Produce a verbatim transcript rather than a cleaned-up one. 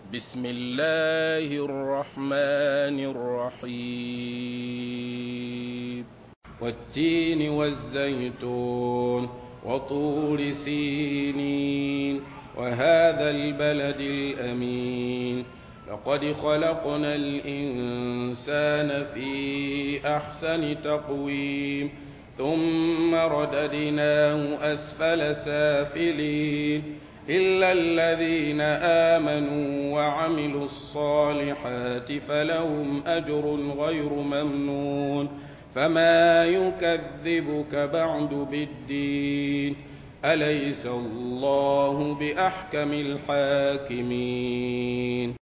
بسم الله الرحمن الرحيم والتين والزيتون وطور سينين وهذا البلد الأمين لقد خلقنا الإنسان في أحسن تقويم ثم رددناه أسفل سافلين إلا الذين آمنوا وعملوا الصالحات فلهم أجر غير ممنون فما يكذبك بعد بالدين أليس الله بأحكم الحاكمين